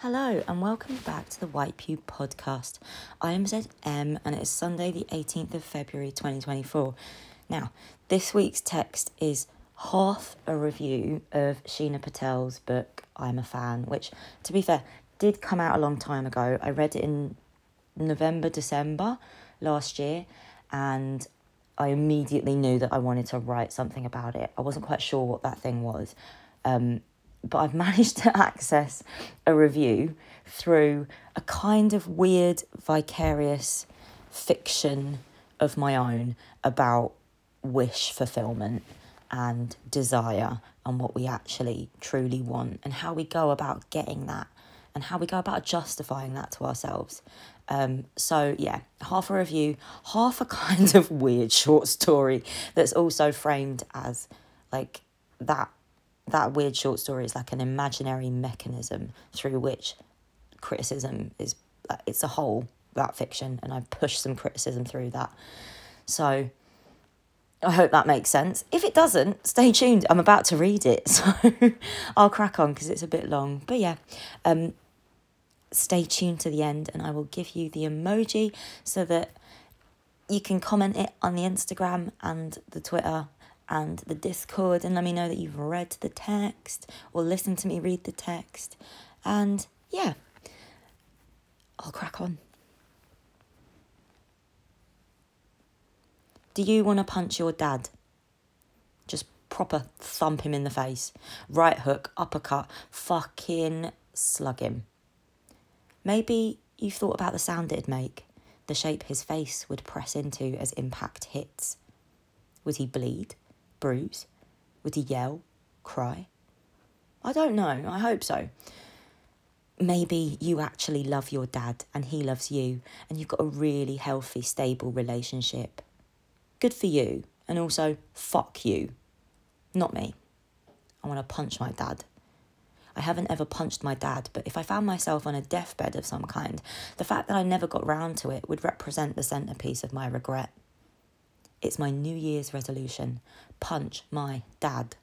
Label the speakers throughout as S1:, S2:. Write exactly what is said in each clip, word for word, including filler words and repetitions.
S1: Hello and welcome back to the White Pew podcast. I am Z M and it is Sunday the eighteenth of February twenty twenty-four. Now, this week's text is half a review of Sheena Patel's book, I'm a Fan, which, to be fair, did come out a long time ago. I read it in November, December last year, and I immediately knew that I wanted to write something about it. I wasn't quite sure what that thing was. Um, but I've managed to access a review through a kind of weird vicarious fiction of my own about wish fulfillment and desire and what we actually truly want and how we go about getting that and how we go about justifying that to ourselves. Um, so yeah, half a review, half a kind of weird short story that's also framed as like that that weird short story is like an imaginary mechanism through which criticism is, it's a whole, that fiction, and I push some criticism through that. So I hope that makes sense. If it doesn't, stay tuned. I'm about to read it, so I'll crack on because it's a bit long. But yeah, um, stay tuned to the end and I will give you the emoji so that you can comment it on the Instagram and the Twitter and the Discord and let me know that you've read the text or listened to me read the text. And yeah, I'll crack on. Do you want to punch your dad? Just proper thump him in the face. Right hook, uppercut, fucking slug him. Maybe you've thought about the sound it'd make, the shape his face would press into as impact hits. Would he bleed? Bruise? Would he yell? Cry? I don't know. I hope so. Maybe you actually love your dad and he loves you and you've got a really healthy, stable relationship. Good for you. And also, fuck you. Not me. I want to punch my dad. I haven't ever punched my dad, but if I found myself on a deathbed of some kind, the fact that I never got round to it would represent the centrepiece of my regret. It's my New Year's resolution. Punch my dad.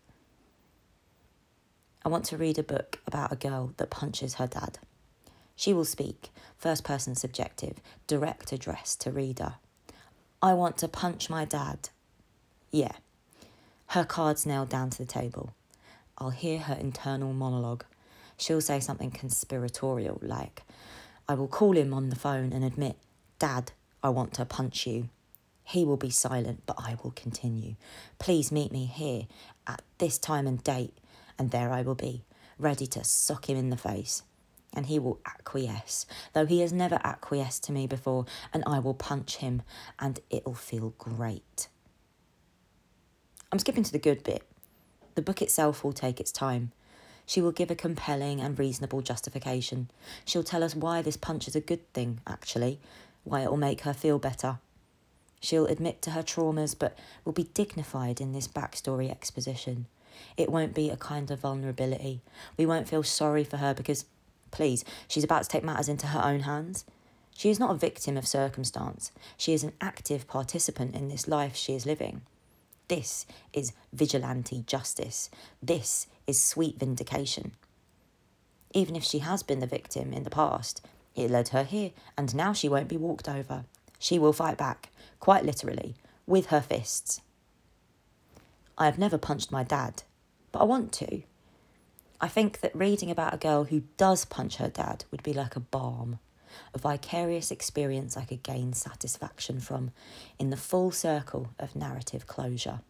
S1: I want to read a book about a girl that punches her dad. She will speak, first person subjective, direct address to reader. I want to punch my dad. Yeah. Her cards nailed down to the table. I'll hear her internal monologue. She'll say something conspiratorial like, I will call him on the phone and admit, Dad, I want to punch you. He will be silent, but I will continue. Please meet me here at this time and date, and there I will be, ready to sock him in the face. And he will acquiesce, though he has never acquiesced to me before, and I will punch him, and it'll feel great. I'm skipping to the good bit. The book itself will take its time. She will give a compelling and reasonable justification. She'll tell us why this punch is a good thing, actually, why it will make her feel better. She'll admit to her traumas, but will be dignified in this backstory exposition. It won't be a kind of vulnerability. We won't feel sorry for her because, please, she's about to take matters into her own hands. She is not a victim of circumstance. She is an active participant in this life she is living. This is vigilante justice. This is sweet vindication. Even if she has been the victim in the past, it led her here, and now she won't be walked over. She will fight back, quite literally, with her fists. I have never punched my dad, but I want to. I think that reading about a girl who does punch her dad would be like a balm, a vicarious experience I could gain satisfaction from in the full circle of narrative closure.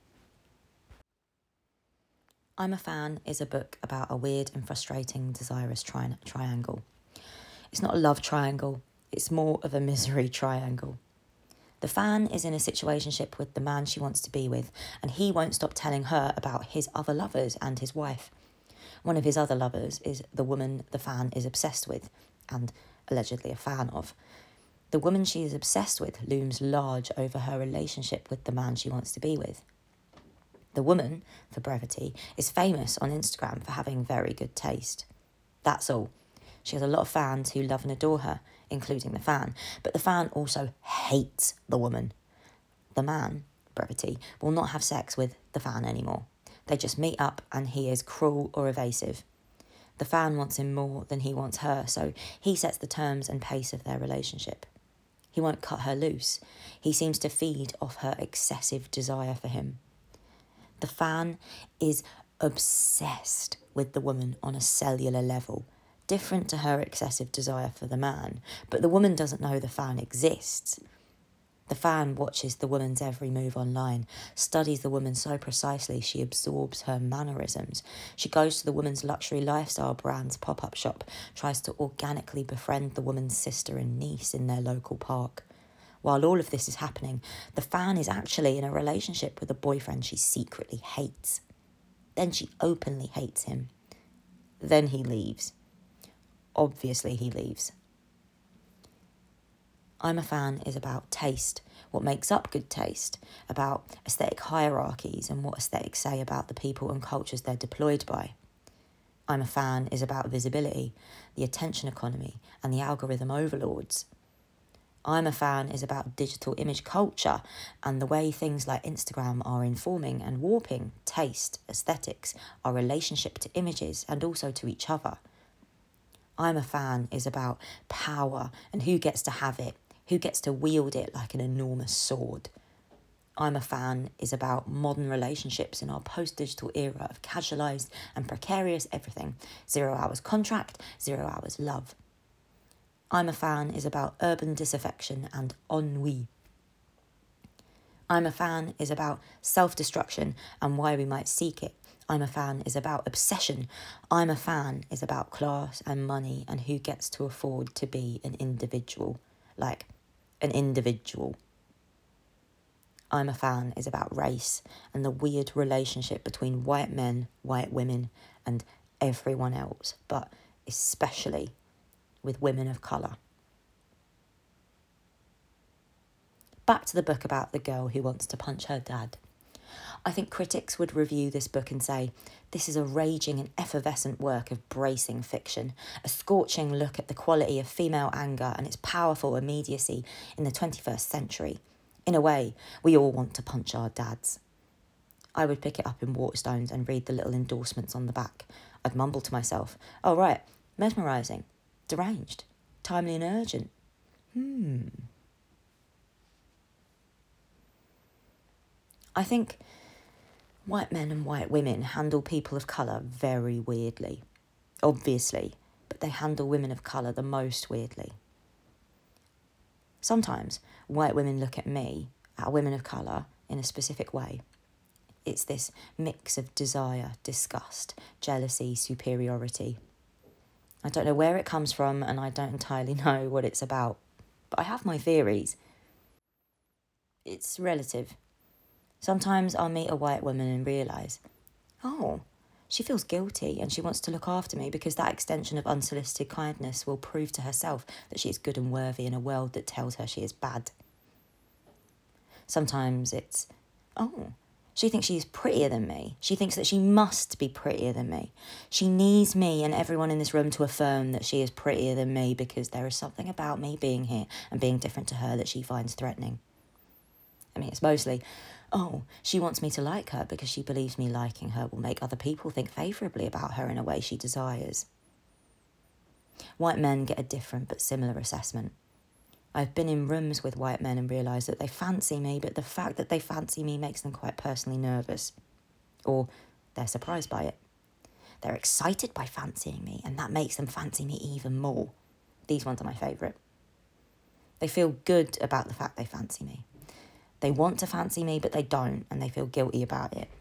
S1: I'm a Fan is a book about a weird and frustrating desirous tri- triangle. It's not a love triangle, it's more of a misery triangle. The fan is in a situationship with the man she wants to be with, and he won't stop telling her about his other lovers and his wife. One of his other lovers is the woman the fan is obsessed with, and allegedly a fan of. The woman she is obsessed with looms large over her relationship with the man she wants to be with. The woman, for brevity, is famous on Instagram for having very good taste. That's all. She has a lot of fans who love and adore her, including the fan, but the fan also hates the woman. The man, brevity, will not have sex with the fan anymore. They just meet up and he is cruel or evasive. The fan wants him more than he wants her, so he sets the terms and pace of their relationship. He won't cut her loose. He seems to feed off her excessive desire for him. The fan is obsessed with the woman on a cellular level, different to her excessive desire for the man, but the woman doesn't know the fan exists. The fan watches the woman's every move online, studies the woman so precisely she absorbs her mannerisms. She goes to the woman's luxury lifestyle brand's pop-up shop, tries to organically befriend the woman's sister and niece in their local park. While all of this is happening, the fan is actually in a relationship with a boyfriend she secretly hates. Then she openly hates him. Then he leaves. Obviously he leaves. I'm a Fan is about taste, what makes up good taste, about aesthetic hierarchies and what aesthetics say about the people and cultures they're deployed by. I'm a Fan is about visibility, the attention economy, and the algorithm overlords. I'm a Fan is about digital image culture and the way things like Instagram are informing and warping taste, aesthetics, our relationship to images and also to each other. I'm a Fan is about power and who gets to have it, who gets to wield it like an enormous sword. I'm a Fan is about modern relationships in our post-digital era of casualised and precarious everything. Zero hours contract, zero hours love. I'm a Fan is about urban disaffection and ennui. I'm a Fan is about self-destruction and why we might seek it. I'm a Fan is about obsession. I'm a Fan is about class and money and who gets to afford to be an individual. Like, an individual. I'm a Fan is about race and the weird relationship between white men, white women, and everyone else, but especially with women of colour. Back to the book about the girl who wants to punch her dad. I think critics would review this book and say, this is a raging and effervescent work of bracing fiction, a scorching look at the quality of female anger and its powerful immediacy in the twenty-first century. In a way, we all want to punch our dads. I would pick it up in Waterstones and read the little endorsements on the back. I'd mumble to myself, oh right, mesmerising, deranged, timely and urgent. Hmm. I think white men and white women handle people of colour very weirdly. Obviously, but they handle women of colour the most weirdly. Sometimes white women look at me, at women of colour, in a specific way. It's this mix of desire, disgust, jealousy, superiority. I don't know where it comes from and I don't entirely know what it's about, but I have my theories. It's relative. Sometimes I'll meet a white woman and realise, oh, she feels guilty and she wants to look after me because that extension of unsolicited kindness will prove to herself that she is good and worthy in a world that tells her she is bad. Sometimes it's, oh, she thinks she is prettier than me. She thinks that she must be prettier than me. She needs me and everyone in this room to affirm that she is prettier than me because there is something about me being here and being different to her that she finds threatening. I mean, it's mostly, oh, she wants me to like her because she believes me liking her will make other people think favourably about her in a way she desires. White men get a different but similar assessment. I've been in rooms with white men and realised that they fancy me, but the fact that they fancy me makes them quite personally nervous. Or they're surprised by it. They're excited by fancying me, and that makes them fancy me even more. These ones are my favourite. They feel good about the fact they fancy me. They want to fancy me, but they don't, and they feel guilty about it.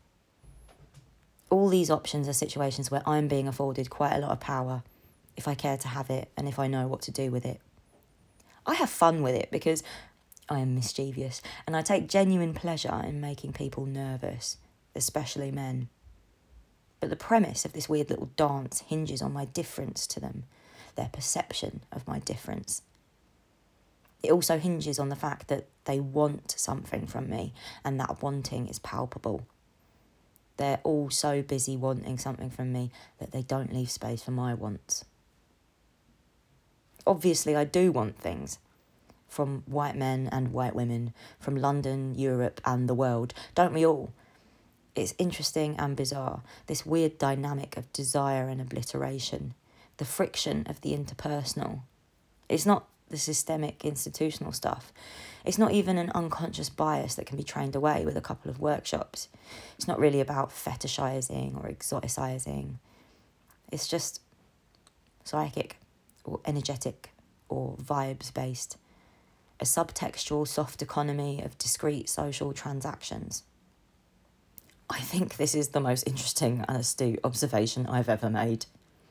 S1: All these options are situations where I'm being afforded quite a lot of power, if I care to have it, and if I know what to do with it. I have fun with it because I am mischievous, and I take genuine pleasure in making people nervous, especially men. But the premise of this weird little dance hinges on my difference to them, their perception of my difference. It also hinges on the fact that they want something from me, and that wanting is palpable. They're all so busy wanting something from me that they don't leave space for my wants. Obviously, I do want things. From white men and white women, from London, Europe, and the world. Don't we all? It's interesting and bizarre, this weird dynamic of desire and obliteration, the friction of the interpersonal. It's not the systemic institutional stuff. It's not even an unconscious bias that can be trained away with a couple of workshops. It's not really about fetishizing or exoticizing. It's just psychic or energetic or vibes-based, a subtextual soft economy of discrete social transactions. I think this is the most interesting and astute observation I've ever made.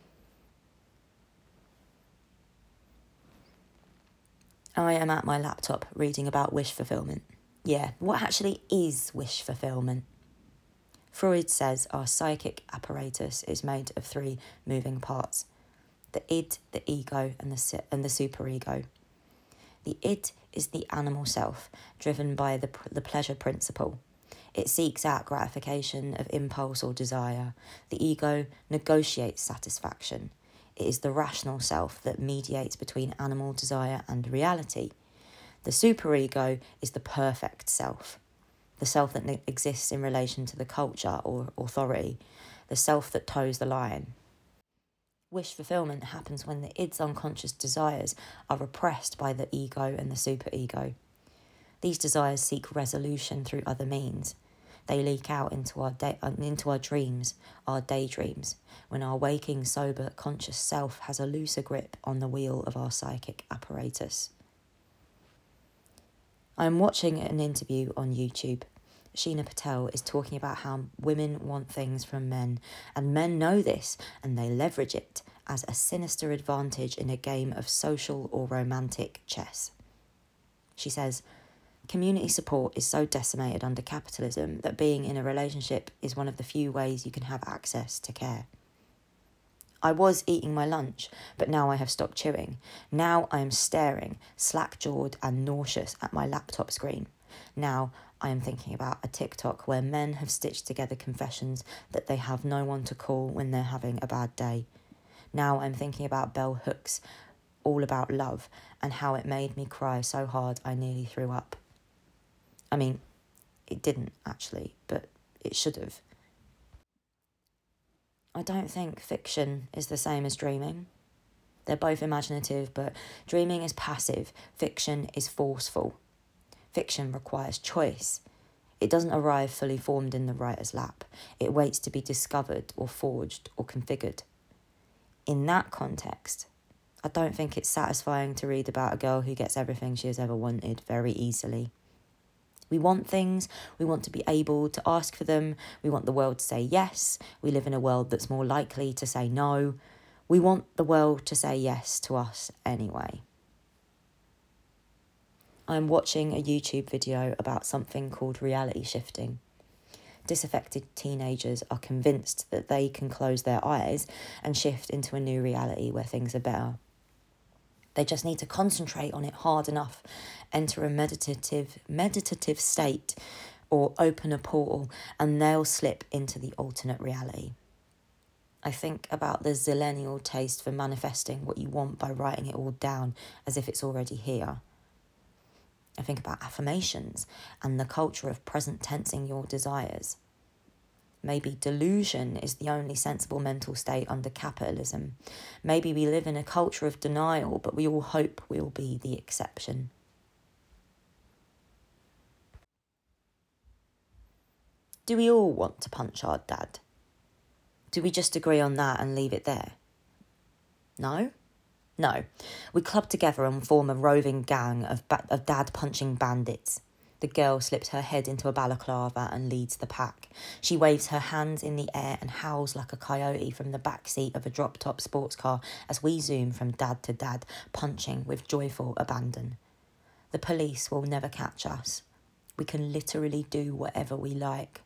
S1: I am at my laptop reading about wish fulfillment. Yeah, what actually is wish fulfillment? Freud says our psychic apparatus is made of three moving parts: the id, the ego, and the and the superego. The id is the animal self, driven by the the pleasure principle. It seeks out gratification of impulse or desire. The ego negotiates satisfaction. It is the rational self that mediates between animal desire and reality. The superego is the perfect self, the self that ne- exists in relation to the culture or authority, the self that toes the line. Wish fulfillment happens when the id's unconscious desires are repressed by the ego and the superego. These desires seek resolution through other means. They leak out into our day, into our dreams, our daydreams, when our waking, sober, conscious self has a looser grip on the wheel of our psychic apparatus. I'm watching an interview on YouTube. Sheena Patel is talking about how women want things from men, and men know this, and they leverage it as a sinister advantage in a game of social or romantic chess. She says, community support is so decimated under capitalism that being in a relationship is one of the few ways you can have access to care. I was eating my lunch, but now I have stopped chewing. Now I am staring, slack-jawed and nauseous at my laptop screen. Now I am thinking about a TikTok where men have stitched together confessions that they have no one to call when they're having a bad day. Now I'm thinking about Bell Hooks' All About Love and how it made me cry so hard I nearly threw up. I mean, it didn't actually, but it should have. I don't think fiction is the same as dreaming. They're both imaginative, but dreaming is passive, fiction is forceful. Fiction requires choice. It doesn't arrive fully formed in the writer's lap. It waits to be discovered or forged or configured. In that context, I don't think it's satisfying to read about a girl who gets everything she has ever wanted very easily. We want things, we want to be able to ask for them, we want the world to say yes, we live in a world that's more likely to say no. We want the world to say yes to us anyway. I'm watching a YouTube video about something called reality shifting. Disaffected teenagers are convinced that they can close their eyes and shift into a new reality where things are better. They just need to concentrate on it hard enough, enter a meditative meditative state or open a portal, and they'll slip into the alternate reality. I think about the zillennial taste for manifesting what you want by writing it all down as if it's already here. I think about affirmations and the culture of present tensing your desires. Maybe delusion is the only sensible mental state under capitalism. Maybe we live in a culture of denial, but we all hope we'll be the exception. Do we all want to punch our dad? Do we just agree on that and leave it there? No? No. We club together and form a roving gang of, ba- of dad-punching bandits. The girl slips her head into a balaclava and leads the pack. She waves her hands in the air and howls like a coyote from the back seat of a drop-top sports car as we zoom from dad to dad, punching with joyful abandon. The police will never catch us. We can literally do whatever we like.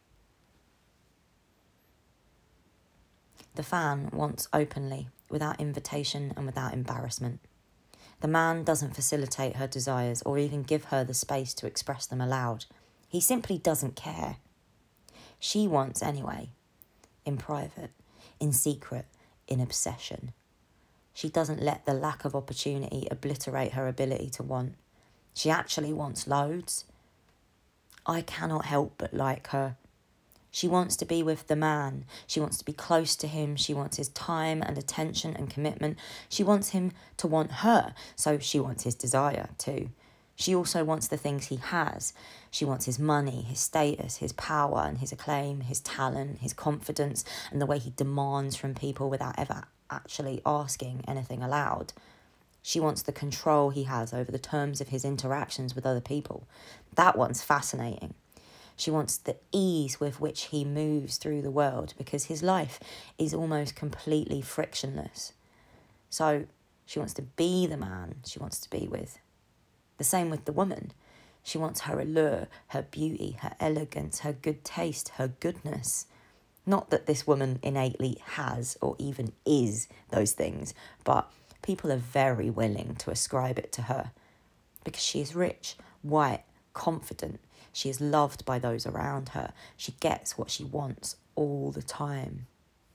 S1: The fan wants openly, without invitation and without embarrassment. The man doesn't facilitate her desires or even give her the space to express them aloud. He simply doesn't care. She wants anyway, in private, in secret, in obsession. She doesn't let the lack of opportunity obliterate her ability to want. She actually wants loads. I cannot help but like her. She wants to be with the man. She wants to be close to him. She wants his time and attention and commitment. She wants him to want her, so she wants his desire too. She also wants the things he has. She wants his money, his status, his power and his acclaim, his talent, his confidence, and the way he demands from people without ever actually asking anything aloud. She wants the control he has over the terms of his interactions with other people. That one's fascinating. She wants the ease with which he moves through the world because his life is almost completely frictionless. So she wants to be the man she wants to be with. The same with the woman. She wants her allure, her beauty, her elegance, her good taste, her goodness. Not that this woman innately has or even is those things, but people are very willing to ascribe it to her because she is rich, white, confident. She is loved by those around her. She gets what she wants all the time.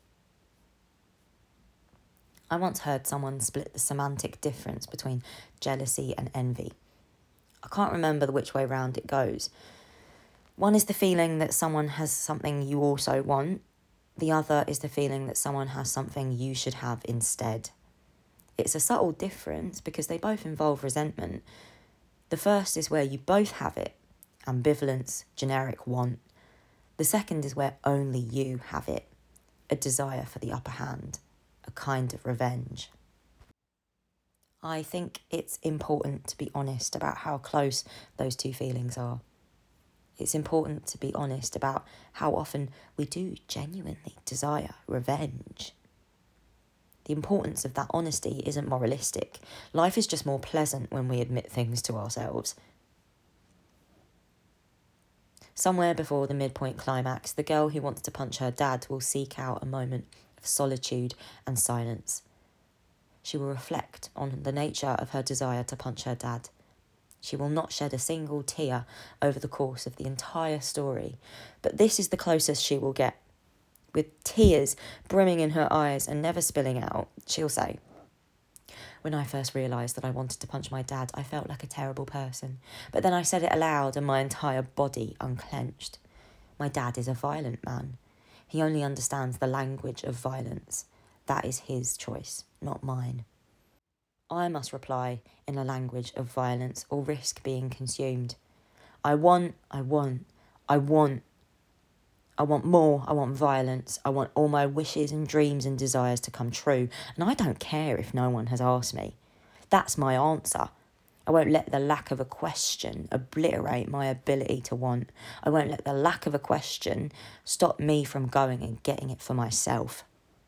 S1: I once heard someone split the semantic difference between jealousy and envy. I can't remember which way round it goes. One is the feeling that someone has something you also want. The other is the feeling that someone has something you should have instead. It's a subtle difference because they both involve resentment. The first is where you both have it. Ambivalence, generic want. The second is where only you have it, a desire for the upper hand, a kind of revenge. I think it's important to be honest about how close those two feelings are. It's important to be honest about how often we do genuinely desire revenge. The importance of that honesty isn't moralistic. Life is just more pleasant when we admit things to ourselves. Somewhere before the midpoint climax, the girl who wants to punch her dad will seek out a moment of solitude and silence. She will reflect on the nature of her desire to punch her dad. She will not shed a single tear over the course of the entire story, but this is the closest she will get. With tears brimming in her eyes and never spilling out, she'll say, "When I first realised that I wanted to punch my dad, I felt like a terrible person. But then I said it aloud and my entire body unclenched. My dad is a violent man. He only understands the language of violence. That is his choice, not mine. I must reply in a language of violence or risk being consumed. I want, I want, I want. I want more, I want violence, I want all my wishes and dreams and desires to come true, and I don't care if no one has asked me. That's my answer. I won't let the lack of a question obliterate my ability to want. I won't let the lack of a question stop me from going and getting it for myself."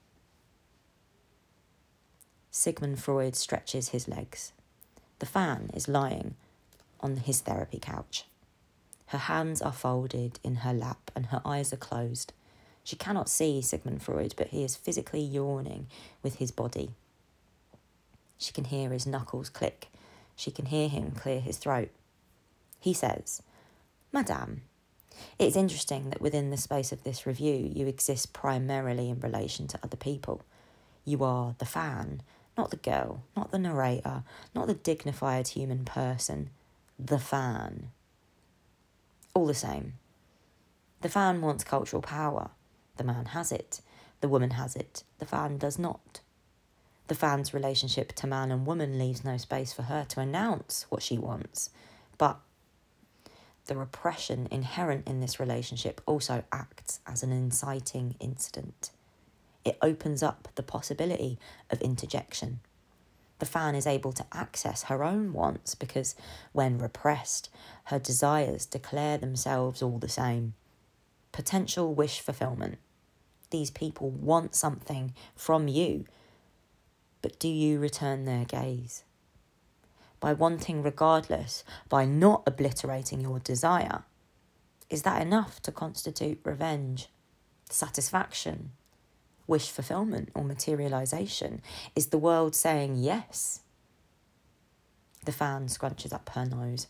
S1: Sigmund Freud stretches his legs. The fan is lying on his therapy couch. Her hands are folded in her lap and her eyes are closed. She cannot see Sigmund Freud, but he is physically yawning with his body. She can hear his knuckles click. She can hear him clear his throat. He says, "Madame, it's interesting that within the space of this review you exist primarily in relation to other people. You are the fan, not the girl, not the narrator, not the dignified human person, the fan. All the same, the fan wants cultural power. The man has it. The woman has it. The fan does not. The fan's relationship to man and woman leaves no space for her to announce what she wants. But the repression inherent in this relationship also acts as an inciting incident. It opens up the possibility of interjection. The fan is able to access her own wants because, when repressed, her desires declare themselves all the same. Potential wish fulfillment. These people want something from you, but do you return their gaze? By wanting regardless, by not obliterating your desire, is that enough to constitute revenge, satisfaction, wish fulfillment or materialisation? Is the world saying yes? The fan scrunches up her nose.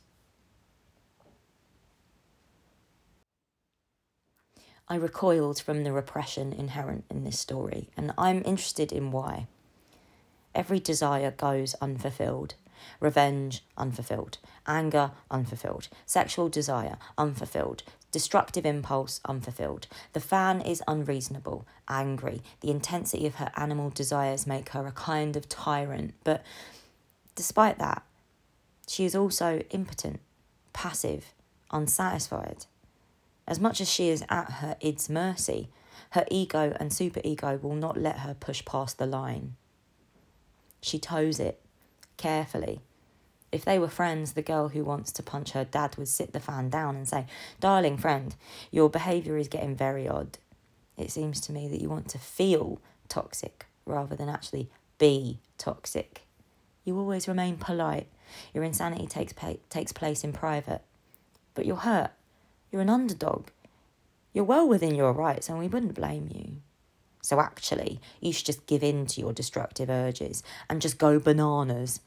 S1: I recoiled from the repression inherent in this story, and I'm interested in why. Every desire goes unfulfilled. Revenge, unfulfilled. Anger, unfulfilled. Sexual desire, unfulfilled. Destructive impulse unfulfilled. The fan is unreasonable, angry. The intensity of her animal desires make her a kind of tyrant. But despite that, she is also impotent, passive, unsatisfied. As much as she is at her id's mercy, her ego and superego will not let her push past the line. She toes it, carefully. If they were friends, the girl who wants to punch her dad would sit the fan down and say, "Darling friend, your behaviour is getting very odd. It seems to me that you want to feel toxic rather than actually be toxic. You always remain polite. Your insanity takes pa- takes place in private. But you're hurt. You're an underdog. You're well within your rights and we wouldn't blame you. So actually, you should just give in to your destructive urges and just go bananas."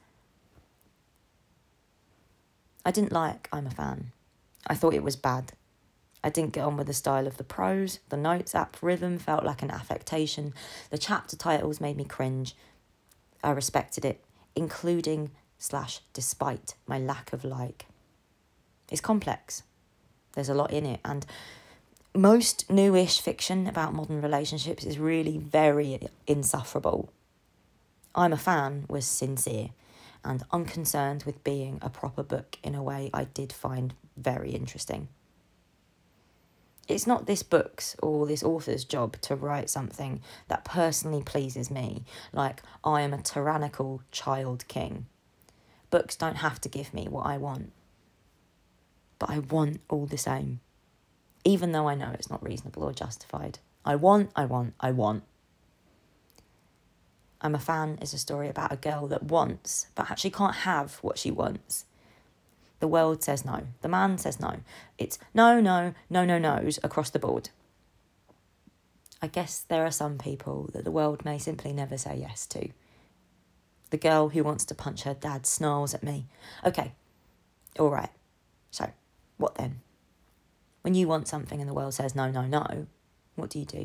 S1: I didn't like I'm a Fan. I thought it was bad. I didn't get on with the style of the prose, the notes app rhythm felt like an affectation, the chapter titles made me cringe. I respected it, including slash despite my lack of like. It's complex. There's a lot in it, and most newish fiction about modern relationships is really very insufferable. I'm a Fan was sincere and unconcerned with being a proper book in a way I did find very interesting. It's not this book's or this author's job to write something that personally pleases me, like I am a tyrannical child king. Books don't have to give me what I want. But I want all the same, even though I know it's not reasonable or justified. I want, I want, I want. I'm a Fan is a story about a girl that wants, but actually can't have what she wants. The world says no. The man says no. It's no, no, no, no, no's across the board. I guess there are some people that the world may simply never say yes to. The girl who wants to punch her dad snarls at me. Okay, all right. So, what then? When you want something and the world says no, no, no, what do you do?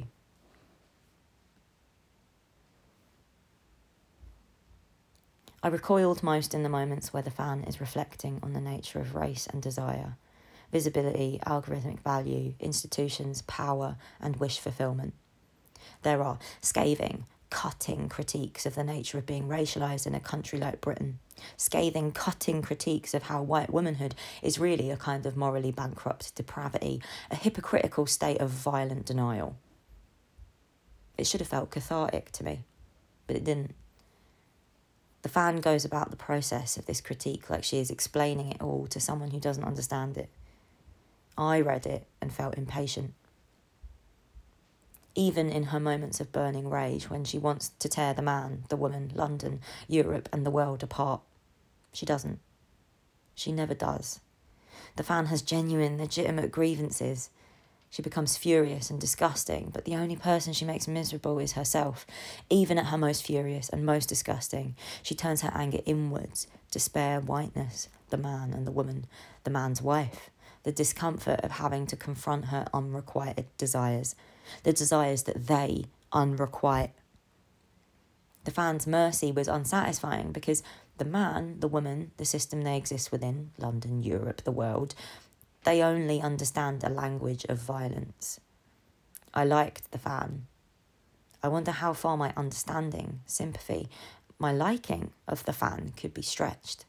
S1: I recoiled most in the moments where the fan is reflecting on the nature of race and desire, visibility, algorithmic value, institutions, power, and wish fulfillment. There are scathing, cutting critiques of the nature of being racialised in a country like Britain, scathing, cutting critiques of how white womanhood is really a kind of morally bankrupt depravity, a hypocritical state of violent denial. It should have felt cathartic to me, but it didn't. The fan goes about the process of this critique like she is explaining it all to someone who doesn't understand it. I read it and felt impatient. Even in her moments of burning rage when she wants to tear the man, the woman, London, Europe and the world apart. She doesn't. She never does. The fan has genuine, legitimate grievances. She becomes furious and disgusting, but the only person she makes miserable is herself. Even at her most furious and most disgusting, she turns her anger inwards, despair, whiteness, the man and the woman, the man's wife, the discomfort of having to confront her unrequited desires, the desires that they unrequite. The fan's mercy was unsatisfying because the man, the woman, the system they exist within, London, Europe, the world, they only understand a language of violence. I liked the fan. I wonder how far my understanding, sympathy, my liking of the fan could be stretched.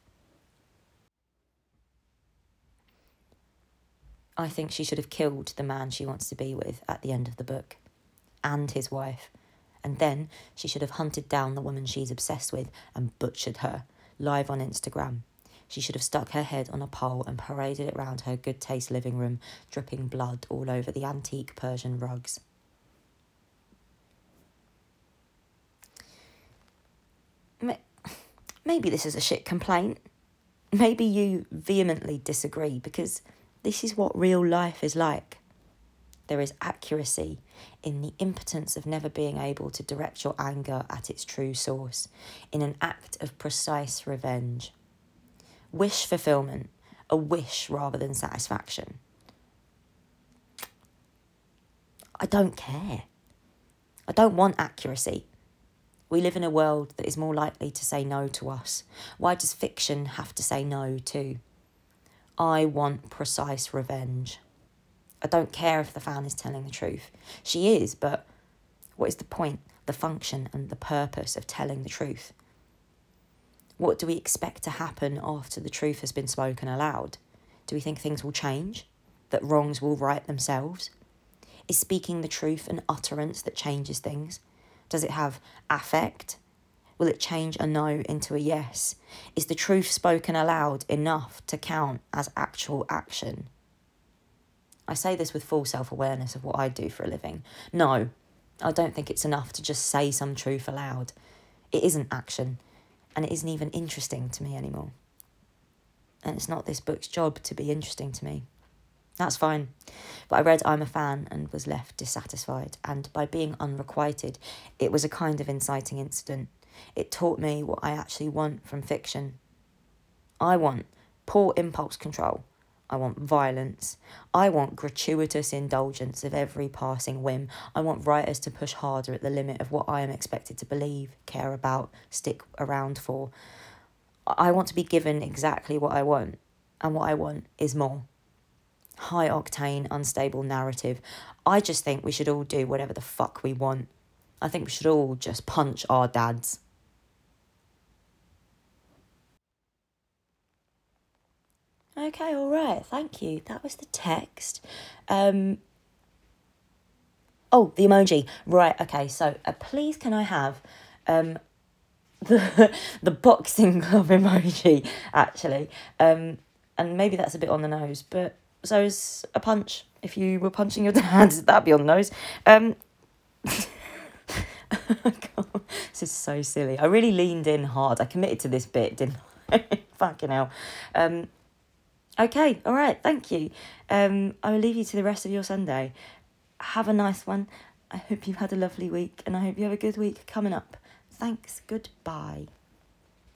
S1: I think she should have killed the man she wants to be with at the end of the book, and his wife. And then she should have hunted down the woman she's obsessed with and butchered her, live on Instagram. She should have stuck her head on a pole and paraded it round her good taste living room, dripping blood all over the antique Persian rugs. Maybe this is a shit complaint. Maybe you vehemently disagree, because this is what real life is like. There is accuracy in the impotence of never being able to direct your anger at its true source, in an act of precise revenge. Wish fulfillment, a wish rather than satisfaction. I don't care. I don't want accuracy. We live in a world that is more likely to say no to us. Why does fiction have to say no too? I want precise revenge. I don't care if the fan is telling the truth. She is, but what is the point, the function and the purpose of telling the truth? What do we expect to happen after the truth has been spoken aloud? Do we think things will change? That wrongs will right themselves? Is speaking the truth an utterance that changes things? Does it have affect? Will it change a no into a yes? Is the truth spoken aloud enough to count as actual action? I say this with full self-awareness of what I do for a living. No, I don't think it's enough to just say some truth aloud. It isn't action, and it isn't even interesting to me anymore. And it's not this book's job to be interesting to me. That's fine. But I read I'm a Fan and was left dissatisfied, and by being unrequited, it was a kind of inciting incident. It taught me what I actually want from fiction. I want poor impulse control. I want violence. I want gratuitous indulgence of every passing whim. I want writers to push harder at the limit of what I am expected to believe, care about, stick around for. I want to be given exactly what I want, and what I want is more. High octane, unstable narrative. I just think we should all do whatever the fuck we want. I think we should all just punch our dads. Okay, all right, thank you. That was the text. Um, oh, the emoji. Right, okay, so uh, please can I have um, the, the boxing glove emoji, actually. Um, and maybe that's a bit on the nose, but so is a punch. If you were punching your dad, that'd be on the nose. Um, God, this is so silly. I really leaned in hard. I committed to this bit, didn't I? Fucking hell. Um, Okay, all right, thank you. Um, I will leave you to the rest of your Sunday. Have a nice one. I hope you've had a lovely week, and I hope you have a good week coming up. Thanks, goodbye.